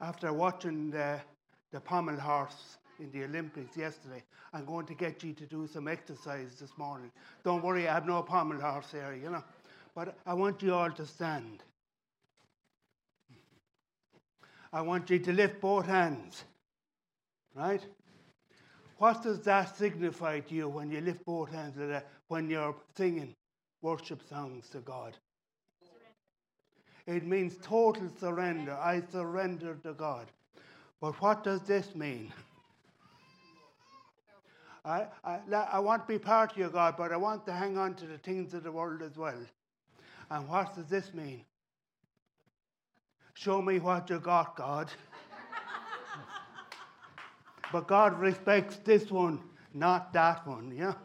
After watching the pommel horse in the Olympics yesterday, I'm going to get you to do some exercise this morning. Don't worry, I have no pommel horse here, you know. But I want you all to stand. I want you to lift both hands, right? What does that signify to you when you lift both hands like that, when you're singing worship songs to God? It means total surrender. I surrender to God. But what does this mean? I want to be part of you, God, but I want to hang on to the things of the world as well. And what does this mean? Show me what you got, God. But God respects this one, not that one, yeah?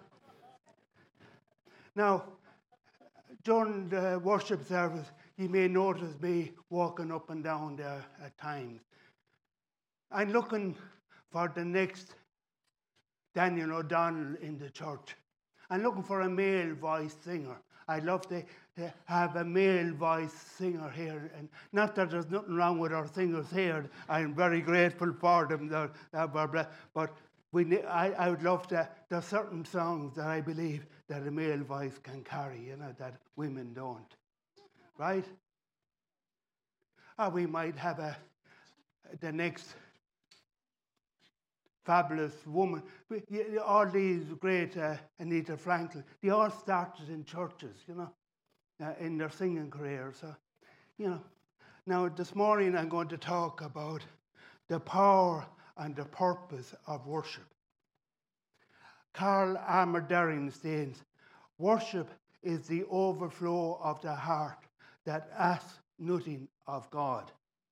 Now, during the worship service, you may notice me walking up and down there at times. I'm looking for the next Daniel O'Donnell in the church. I'm looking for a male voice singer. I'd love to have a male voice singer here. And not that there's nothing wrong with our singers here. I'm very grateful for them. But I would love to. There are certain songs that I believe that a male voice can carry, you know, that women don't. Right? Or we might have the next fabulous woman. All these great Anita Franklin, they all started in churches, you know, in their singing career. So, you know, now this morning I'm going to talk about the power and the purpose of worship. Carl Armour-Daring says, worship is the overflow of the heart that asks nothing of God.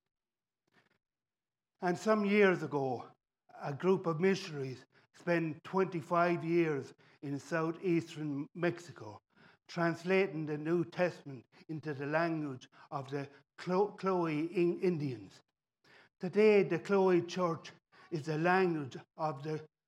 And some years ago, a group of missionaries spent 25 years in southeastern Mexico, translating the New Testament into the language of the Chloe Indians. Today, the Chloe Church is the language of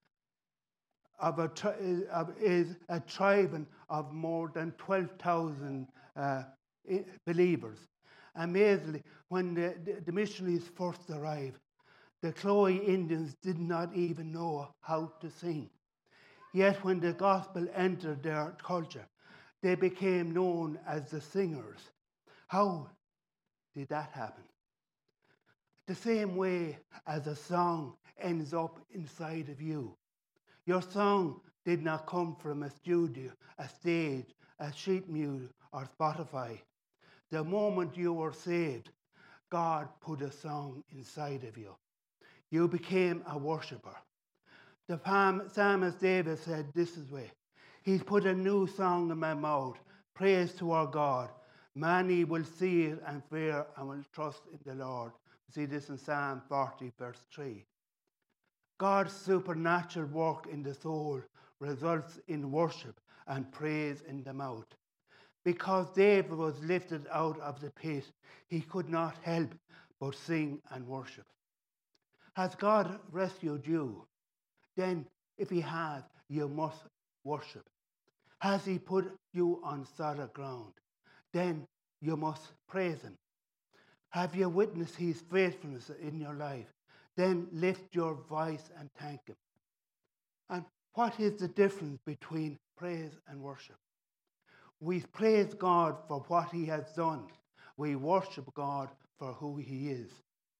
a tribe of more than 12,000 believers. Amazingly, when the missionaries first arrived, the Chloe Indians did not even know how to sing. Yet when the gospel entered their culture, they became known as the singers. How did that happen? The same way as a song ends up inside of you. Your song did not come from a studio, a stage, a sheet music, or Spotify. The moment you were saved, God put a song inside of you. You became a worshiper. The psalmist David said this way, He's put a new song in my mouth, praise to our God. Many will see it and fear and will trust in the Lord. We see this in Psalm 40, verse 3. God's supernatural work in the soul results in worship and praise in the mouth. Because David was lifted out of the pit, he could not help but sing and worship. Has God rescued you? Then, if he has, you must worship. Has he put you on solid ground? Then you must praise him. Have you witnessed his faithfulness in your life? Then lift your voice and thank him. And what is the difference between praise and worship? We praise God for what he has done. We worship God for who he is.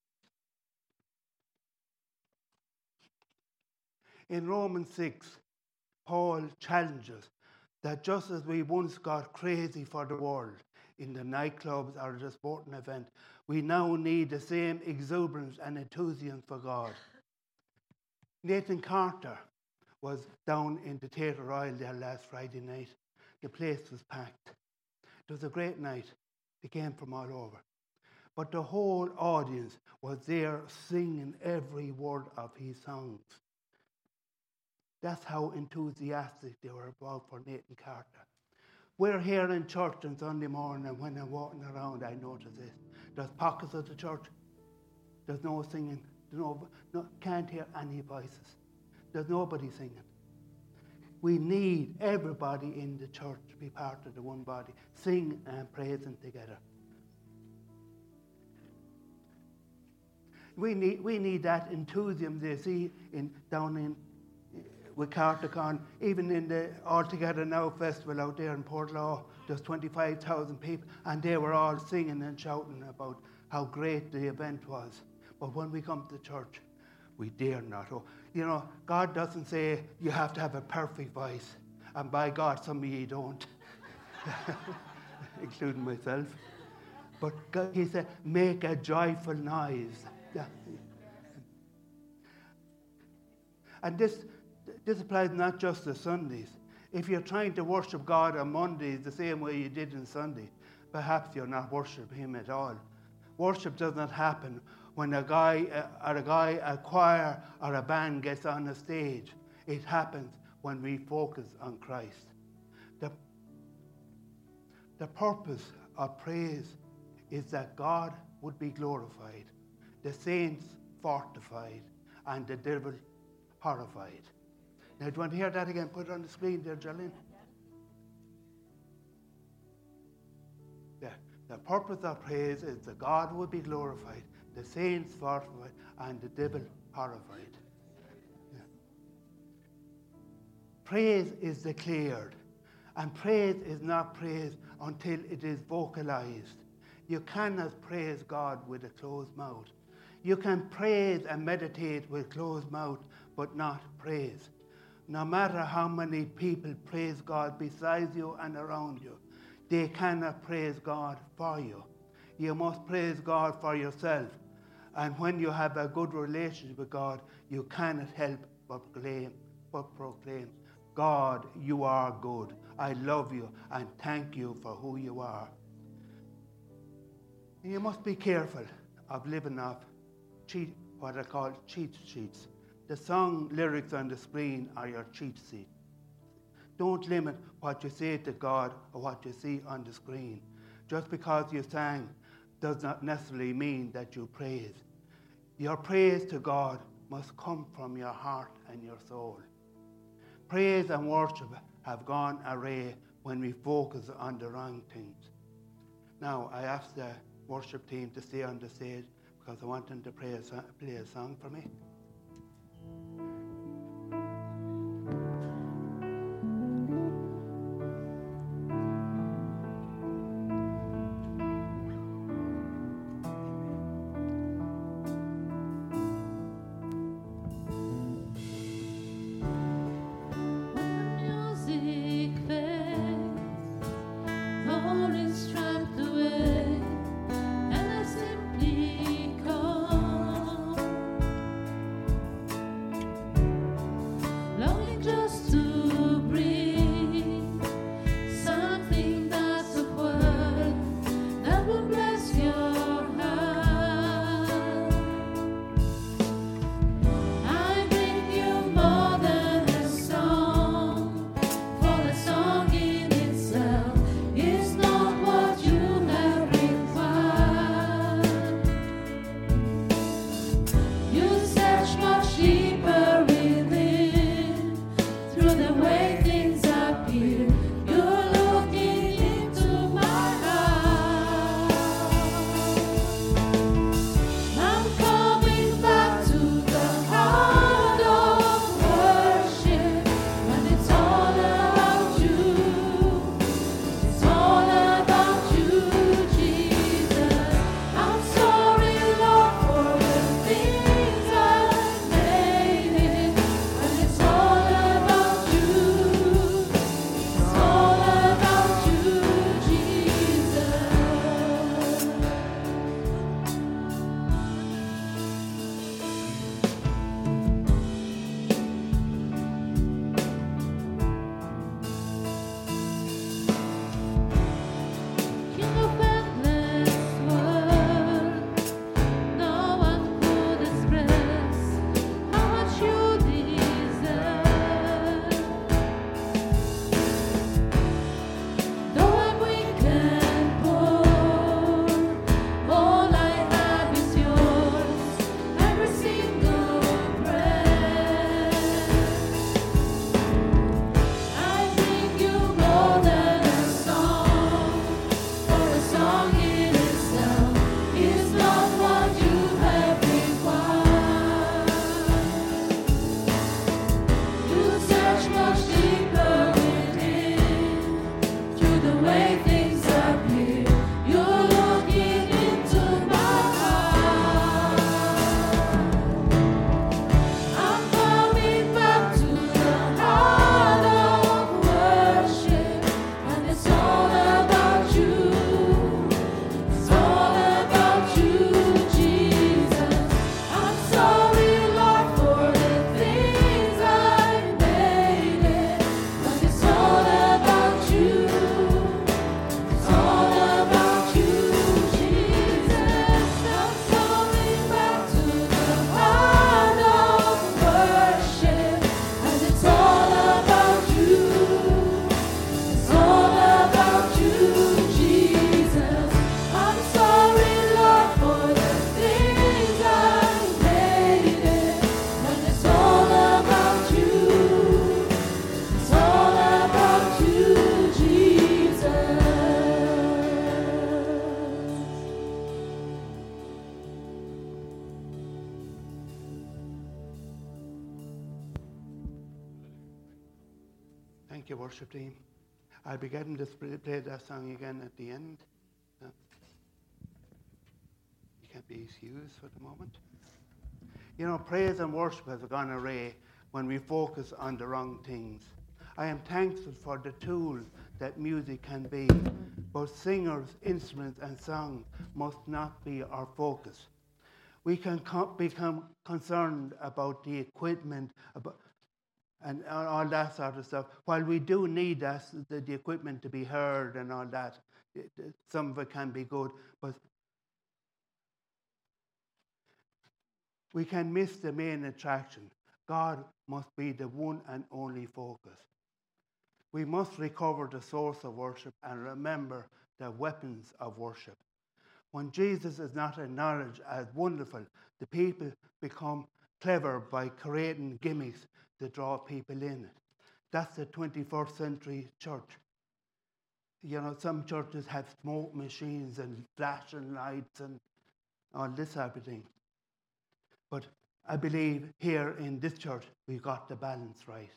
In Romans 6, Paul challenges that just as we once got crazy for the world in the nightclubs or the sporting event, we now need the same exuberance and enthusiasm for God. Nathan Carter was down in the Theatre Royal there last Friday night. The place was packed. It was a great night. They came from all over. But the whole audience was there singing every word of his songs. That's how enthusiastic they were about for Nathan Carter. We're here in church on Sunday morning, and when I'm walking around, I notice this. There's pockets of the church. There's no singing. Can't hear any voices. There's nobody singing. We need everybody in the church to be part of the one body, sing and praising together. We need that enthusiasm they see down in with Cartacon, even in the All Together Now festival out there in Portlaw. There's 25,000 people, and they were all singing and shouting about how great the event was. But when we come to church, we dare not. Oh, you know, God doesn't say you have to have a perfect voice, and by God, some of you don't, including myself. But God, He said, make a joyful noise. Yeah. And this applies not just to Sundays. If you're trying to worship God on Mondays the same way you did on Sunday, perhaps you're not worshiping Him at all. Worship does not happen when a choir or a band gets on the stage. It happens when we focus on Christ. The purpose of praise is that God would be glorified, the saints fortified, and the devil horrified. Now, do you want to hear that again? Put it on the screen there, Jolene. Yeah. The purpose of praise is that God would be glorified, the saints fortified, and the devil horrified. Yeah. Praise is declared, and praise is not praise until it is vocalized. You cannot praise God with a closed mouth. You can praise and meditate with closed mouth, but not praise. No matter how many people praise God beside you and around you, they cannot praise God for you. You must praise God for yourself. And when you have a good relationship with God, you cannot help but proclaim, God, you are good. I love you and thank you for who you are. And you must be careful of living off what are called cheat sheets. The song lyrics on the screen are your cheat sheet. Don't limit what you say to God or what you see on the screen. Just because you sang does not necessarily mean that you praise. Your praise to God must come from your heart and your soul. Praise and worship have gone awry when we focus on the wrong things. Now, I ask the worship team to stay on the stage because I want them to play a song for me. Thank you, worship team. I'll be getting to play that song again at the end. You can't be excused for the moment. You know, praise and worship has gone away when we focus on the wrong things. I am thankful for the tool that music can be, but singers, instruments, and song must not be our focus. We can become concerned about the equipment and all that sort of stuff. While we do need the equipment to be heard and all that, some of it can be good, but we can miss the main attraction. God must be the one and only focus. We must recover the source of worship and remember the weapons of worship. When Jesus is not acknowledged as wonderful, the people become clever by creating gimmicks to draw people in. That's the 21st century church. You know, some churches have smoke machines and flashing lights and all this type of thing. But I believe here in this church, we got the balance right.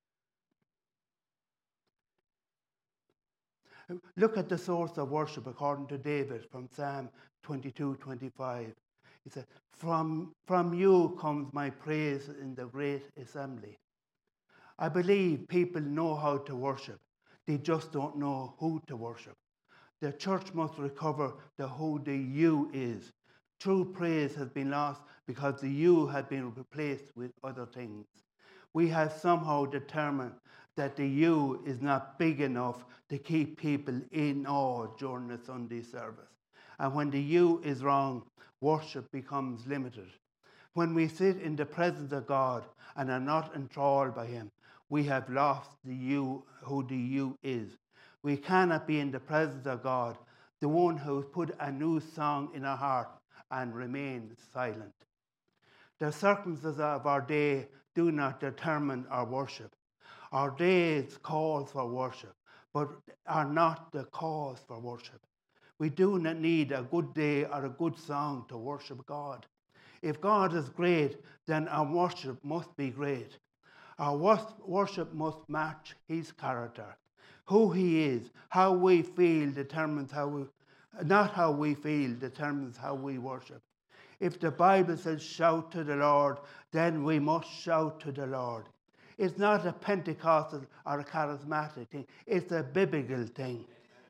Look at the source of worship according to David from Psalm 22:25. He said, from you comes my praise in the great assembly. I believe people know how to worship. They just don't know who to worship. The church must recover who the you is. True praise has been lost because the you had been replaced with other things. We have somehow determined that the you is not big enough to keep people in awe during the Sunday service. And when the you is wrong, worship becomes limited. When we sit in the presence of God and are not enthralled by him, we have lost the you, who the you is. We cannot be in the presence of God, the one who has put a new song in our heart, and remain silent. The circumstances of our day do not determine our worship. Our days calls for worship, but are not the cause for worship. We do not need a good day or a good song to worship God. If God is great, then our worship must be great. Our worship must match his character. Who he is, how we feel determines not how we feel determines how we worship. If the Bible says shout to the Lord, then we must shout to the Lord. It's not a Pentecostal or a charismatic thing. It's a biblical thing.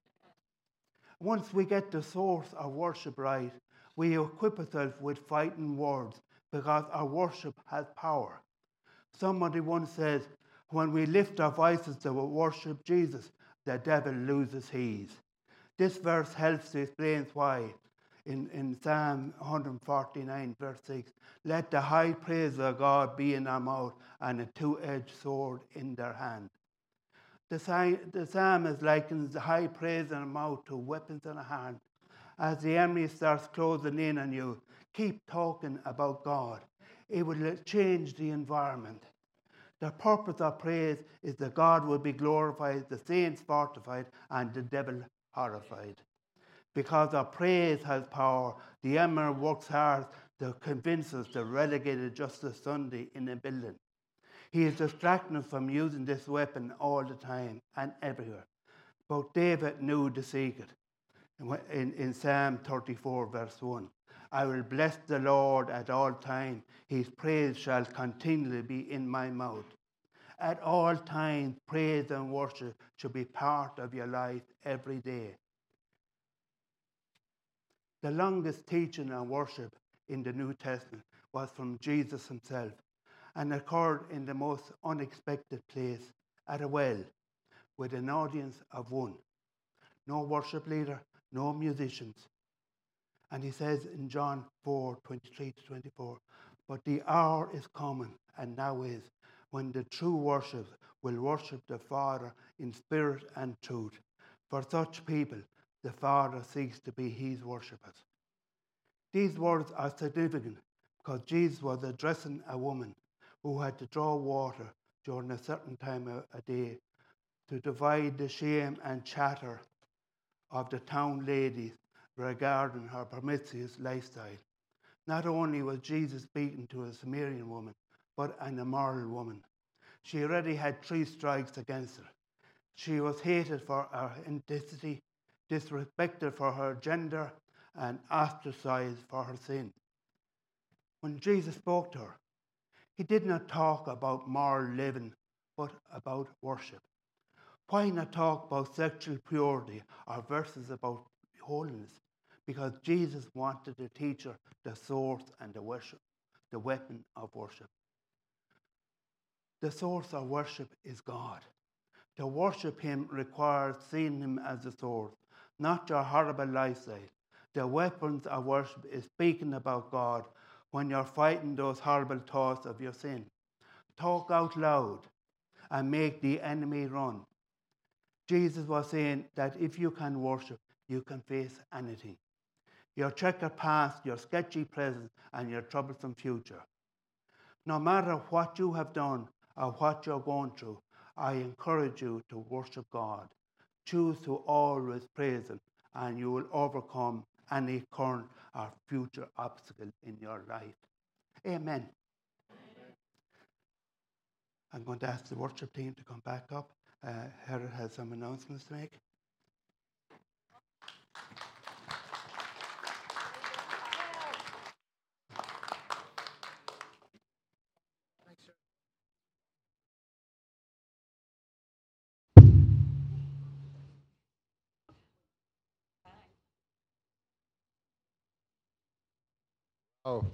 Once we get the source of worship right, we equip ourselves with fighting words because our worship has power. Somebody once said, when we lift our voices to worship Jesus, the devil loses his. This verse helps to explain why. In Psalm 149, verse 6, let the high praise of God be in our mouth and a two-edged sword in their hand. The psalmist likens the high praise in our mouth to weapons in our hand. As the enemy starts closing in on you, keep talking about God. It will change the environment. The purpose of praise is that God will be glorified, the saints fortified, and the devil horrified. Because our praise has power, the enemy works hard to convince us to relegate it just a Sunday in a building. He is distracting us from using this weapon all the time and everywhere. But David knew the secret. In Psalm 34, verse 1, I will bless the Lord at all times. His praise shall continually be in my mouth. At all times, praise and worship should be part of your life every day. The longest teaching on worship in the New Testament was from Jesus himself and occurred in the most unexpected place, at a well, with an audience of one. No worship leader, no musicians. And he says in John 4:23-24, but the hour is coming, and now is, when the true worshippers will worship the Father in spirit and truth. For such people, the Father seeks to be his worshippers. These words are significant because Jesus was addressing a woman who had to draw water during a certain time of a day to divide the shame and chatter of the town ladies regarding her promiscuous lifestyle. Not only was Jesus speaking to a Samaritan woman, but an immoral woman. She already had 3 strikes against her. She was hated for her ethnicity, disrespected for her gender, and ostracized for her sin. When Jesus spoke to her, he did not talk about moral living, but about worship. Why not talk about sexual purity or verses about holiness? Because Jesus wanted to teach her the source and the weapon of worship. The source of worship is God. To worship him requires seeing him as the source, not your horrible lifestyle. The weapons of worship is speaking about God when you're fighting those horrible thoughts of your sin. Talk out loud and make the enemy run. Jesus was saying that if you can worship, you can face anything. Your checkered past, your sketchy present, and your troublesome future. No matter what you have done or what you're going through, I encourage you to worship God. Choose to always praise him, and you will overcome any current or future obstacle in your life. Amen. I'm going to ask the worship team to come back up. Herod has some announcements to make. Oh,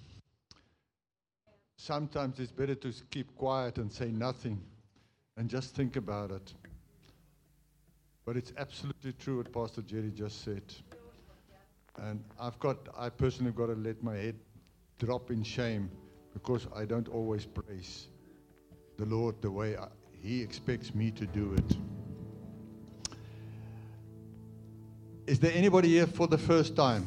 sometimes it's better to keep quiet and say nothing and just think about it. But it's absolutely true what Pastor Jerry just said. And I personally got to let my head drop in shame because I don't always praise the Lord the way he expects me to do it. Is there anybody here for the first time?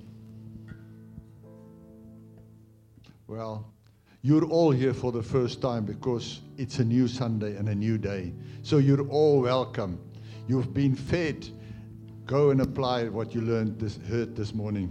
Well, you're all here for the first time because it's a new Sunday and a new day. So you're all welcome. You've been fed. Go and apply what you heard this morning.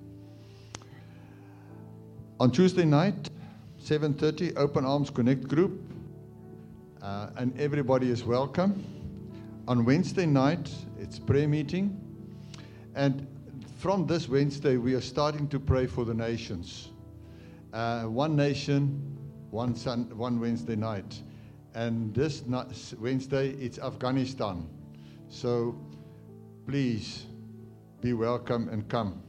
On Tuesday night, 7:30, Open Arms Connect group. And everybody is welcome. On Wednesday night, it's prayer meeting. And from this Wednesday, we are starting to pray for the nations. One nation, one Wednesday night. And this Wednesday, it's Afghanistan. So please be welcome and come.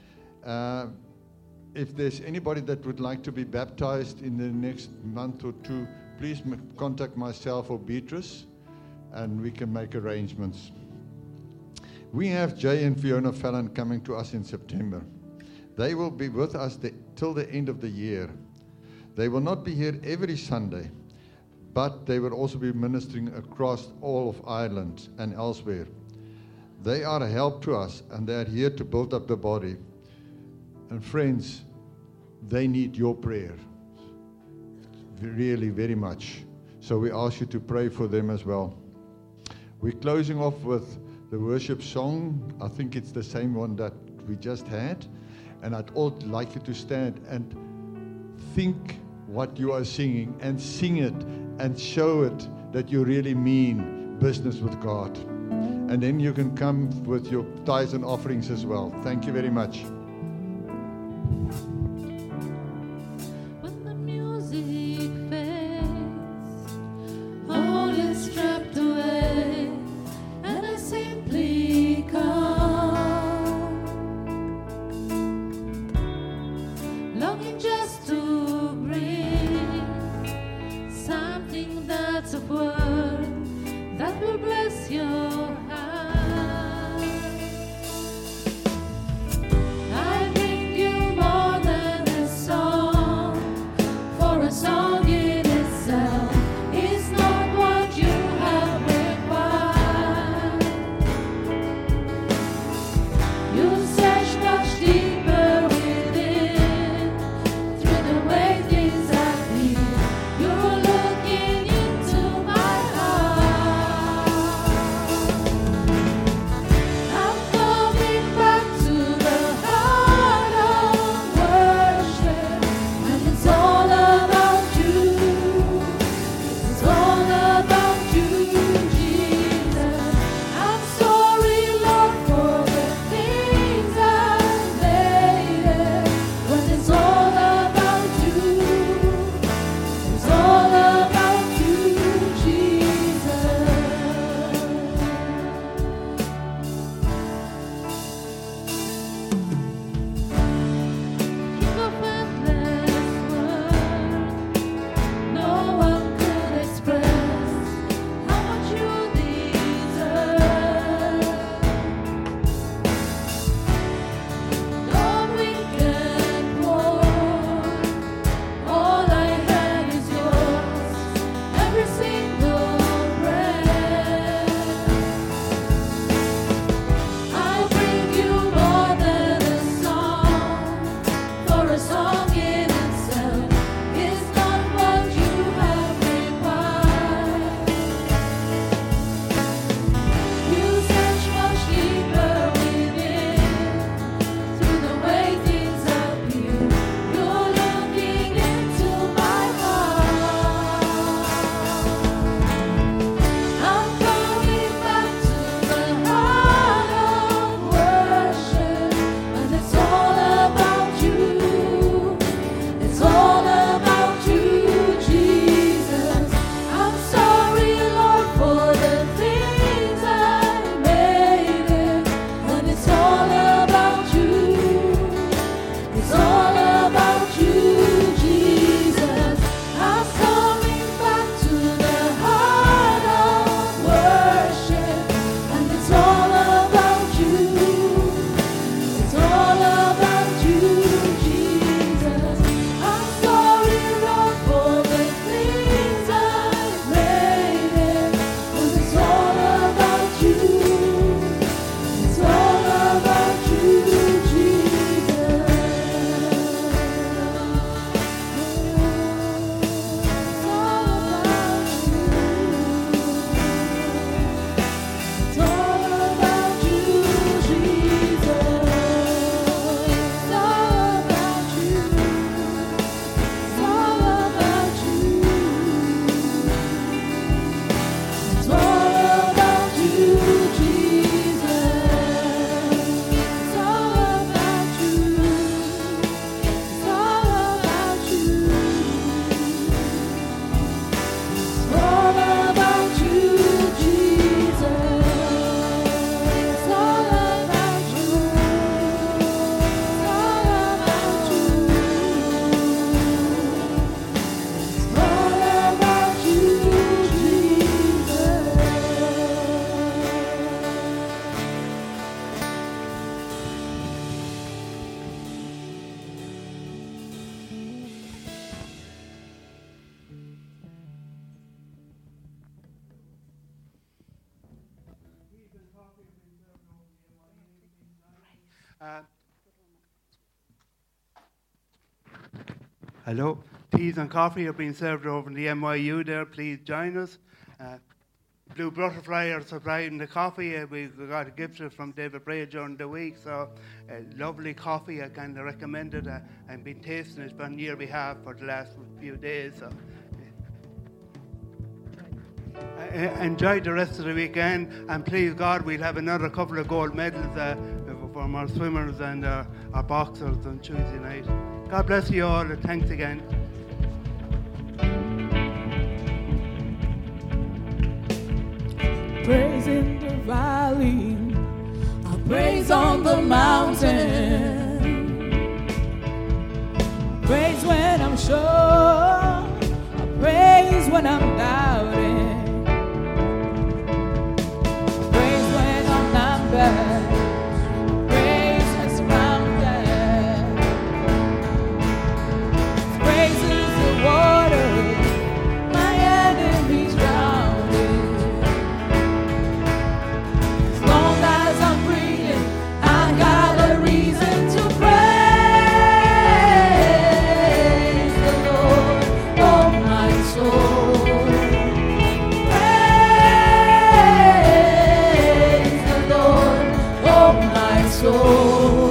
If there's anybody that would like to be baptized in the next month or two, please contact myself or Beatrice, and we can make arrangements. We have Jay and Fiona Fallon coming to us in September. They will be with us till the end of the year. They will not be here every Sunday, but they will also be ministering across all of Ireland and elsewhere. They are a help to us, and they are here to build up the body. And friends, they need your prayer, really, very much. So we ask you to pray for them as well. We're closing off with the worship song. I think it's the same one that we just had. And I'd all like you to stand and think what you are singing and sing it and show it that you really mean business with God. And then you can come with your tithes and offerings as well. Thank you very much. When the music fades, all is stripped away, and I simply come, longing just to breathe something that's of worth that will bless your heart. Hello. Teas and coffee are being served over in the NYU there. Please join us. Blue Butterfly are supplying the coffee. We got a gift from David Bray during the week. So, lovely coffee. I kind of recommend it. I've been tasting it on your behalf for the last few days. So. Enjoy the rest of the weekend, and please God, we'll have another couple of gold medals from our swimmers and our boxers on Tuesday night. God bless you all, and thanks again. Praise in the valley, I praise on the mountain. Praise when I'm sure, I praise when I'm doubting. Praise when I'm numbered, praise when surrounded. Praise is the water my enemies drowning. As long as I'm breathing, I got a reason to praise the Lord, oh my soul. Praise the Lord, oh my soul.